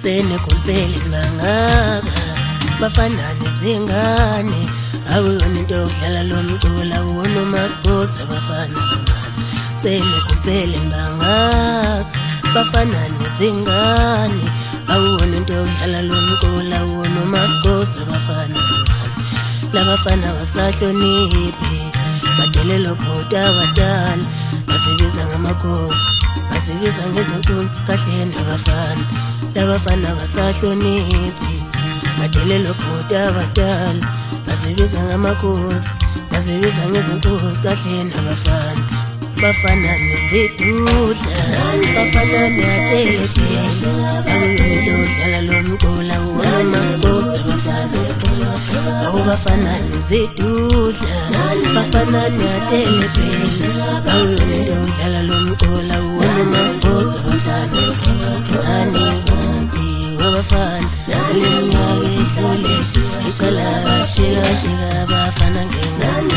senekumpeli mangaka bafana nezingane awuyona into yokudlala lo mculo awona uMaSixhosa bafana senekumpeli mangaka bafana nezingane awona into yokudlala lo mculo awona uMaSixhosa bafana labafana basahloniphi badelelo bhuti abadala basibiza ngamakhosi basibiza ngezinkunzi kahleni abafana labafana basahloniphi badelelo bhuti abadala basibiza ngamakhosi basibiza ngezinkunzi kahleni abafana bafana nezidudla bafana neateshi akuyona lo mculo uMaSixhosa bafana bafana nezidudla bafana neateshi akuyona lo mculo uMaSixhosa bafana ani wabafana naleminyaka idlule iqala shika bafana ngengane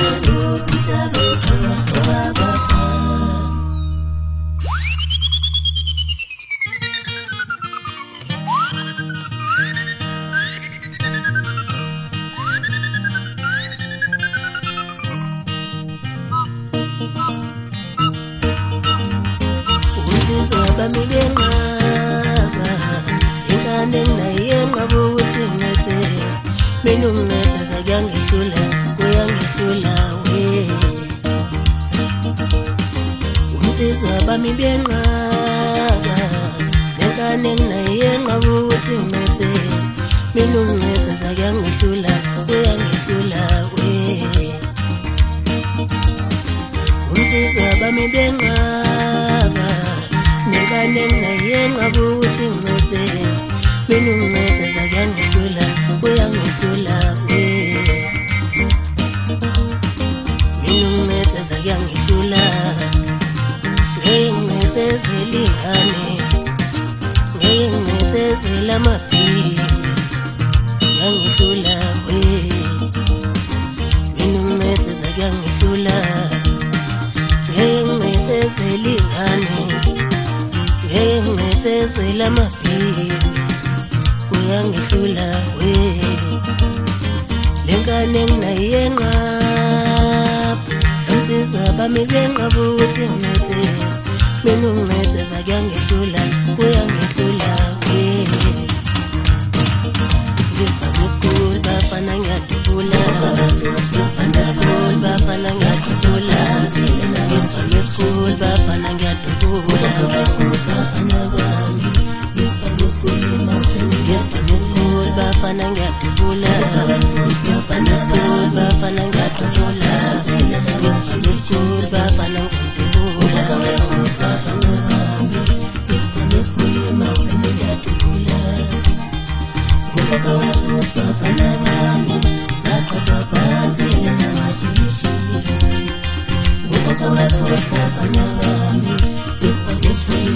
bamigenqaba ingane nayenqaba ukuthi ngethesa mina ungethesa kuyangihlula we umsizwa bami benqaba ingane nayenqaba ukuthi ngethesa mina ungethesa kuyangihlula we umsizwa bami benqaba ingane nayenqaba ukuthi ngethesa mina ungethesa kuyangihlula we mina ungethesa kuyangihlula ngiyengethezela ingane ngiyengethezela amaphili kuyangihlula we mina ungethesa kuyangihlula ngiyengethezela ingane ngiyengethezela amaphili kuyangihlula we lengane nayenqaba umsizwa bami benqaba ukuthi ngethesa mina ungethesa kuyangihlula we ngifana school bafana ngiyadubula ngifana school bafana ngiyadubula ngifana school bafana ngiyadubula ngifana school bafana ngiyadubula ngifana school bafana ngiyadubula ngifana school bafana ngiyadubula ngifana school ngiyadubula bafana bami baqhatha phansi namajishi bafana bami ngifana school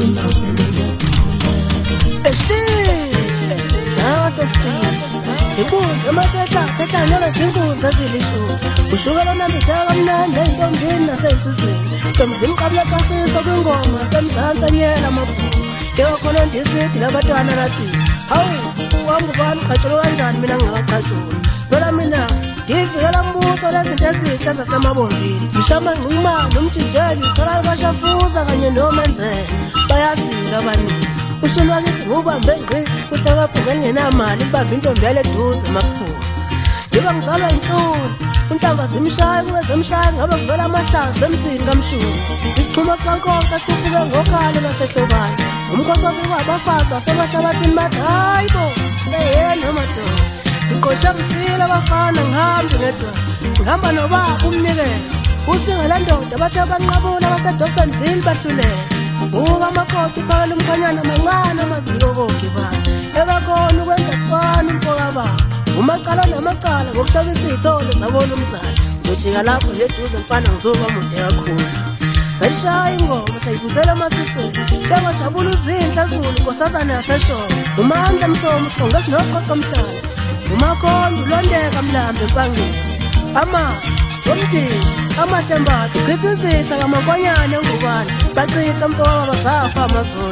inkundla amathetha nola zinkundla ezilishumi ushukela nambitheka kamnandi entombini nasensizweni ntombi zimqabula kahlisa kwingoma semzansi anyela amabhuku kewakhona ndisithi labatwana lathi hawu wangubani qhatshelo kanjani mina ngingaqhatshuli phela mina ngivikela mbuso lezinto ezinhle zasemabondini ngishama ngqumana umjijeli utholakala kashafuza kanye nomenzela bayazila abaningi ushulu wakithi ngubambe ngqi kuhle kaphungeni ngenamali ubambe intombi yale duze emaphuza ngiba ngizalwa inhlungu unhlamba zimshaya kuwezemshaya ngabe kuvela amahlazi emzini kamshulu isixhumo sikankokha sikhuphuke ngokhalo lwasehlobane umkhosi wabikwa abafazi basebahlabathini bathi hayi bo eyena amadoda iqoshe ngifile abafana ngihambe ngedwa ngihamba nobaba umnikelo usingela ndoda bathe abanqabula basedobsonville bahluleka uka amakhosi uphakela umkhanyana amancane amaziko kogiba ekakhona ukwenza kufana umfoka baba umacala namacala ngokuhlabisa izithole zabona umzali ngojika lapho nje eduze mfana ngizoba mude kakhulu sayishaya ingoma sayivusela amasisweni ngajabula uzinhla zulu nkosazana yaseshona umandla msomo sikhongesi noqoqo mhlala umakhonda ulondeka mlambe empangeni somdini amatembatho khithizitha ngamankonyane ngubani bachitha mfoka basafa amazoni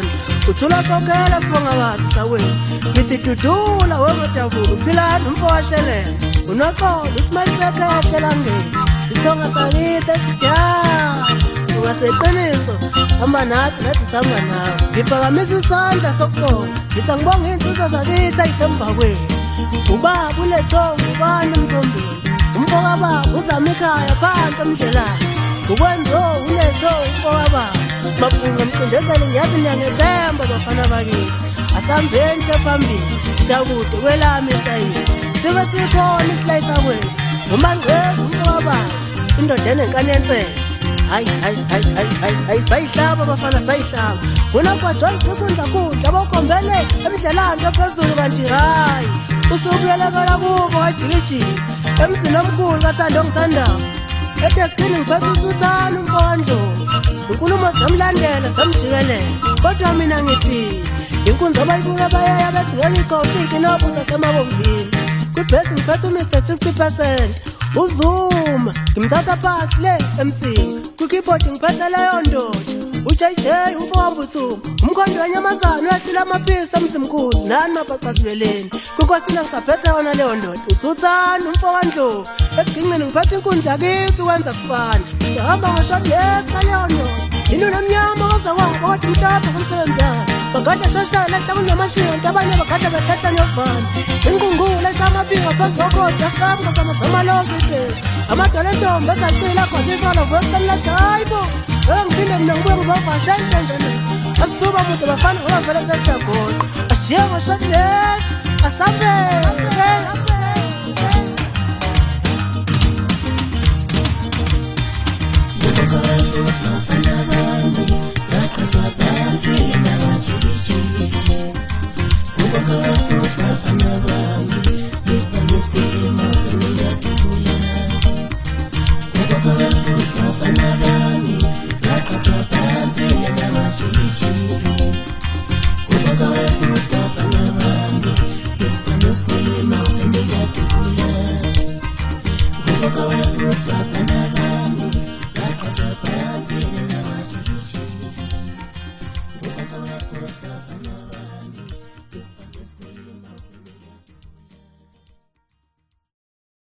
uthula sokela sibongakazi sawethu ngithi dudula wegodavula uphilana umfowashelela unoxolo usimalisekehle langeni isonga sakithi esidala ungaseqiniso hamba nathi sihamba nawe ngiphakamisa isandla sokubonga ngithi ngibonga iy'nsizwa zakithi ayisemva kwenu ubaba ulethonga ubani emthombeni umfoka baba uzama ikhaya phansi emdlelane ukwenzo uletho umfoka baba mabhunga mcindezeli ngiyazi niyangethemba bafana bakithi asambeni sephambili siyakude kwelami isayini sibe sikhona isilayisa kwethu umangqezi umfoka baba indoda enenkani yensela hayi sayihlaba bafana sayihlaba wena kwaJoyce ukundla kudla abakhombele emidlalane ephezulu kanti hayi usubuyelekela kubo wajikijiki emzini omkhulu kathando ngithandayo edeskini ngiphethe usuthana umfoka Ndlovu inkulumo zamlandela zamjikeleza kodwa mina ngithi inkunzi abayibuka bayaya bethingela ikhofiki nobuza semabomvini kwibhesi ngiphethe uMr 60% uzuma ngimthatha phansi le emsini kwi-keyboard ngiphethe leyo ndoda uJJ umfoka Mbuthuma umkhondo wenyamazane wethula amaphisi emzimkhulu nani mabaqazuleleni kwinkosini ngisaphethe yona leyo ndoda uthuthana umfoka Ndlovu esigingqini ngiphethe inkunzi yakithi ukwenza kufana sihamba ngoshoti yesa leyo ndoda yini nomnyama ozakwabo kodwa mhlapha kumsebenzana bagada shoshana ehla kunyamashinti abanye bagada bethetha nyovana ingqungqula eshamabinga phezu kokhozi yahamba zamalokithe amadala entombi ezacila khosisala voseni lathi hayi bo ngiphinde mina ngibuye ngizovashela endlendleni asisuba mude bafana ngoba vele sesiyagoda ashiye ngoshoti yesa asambeke Go,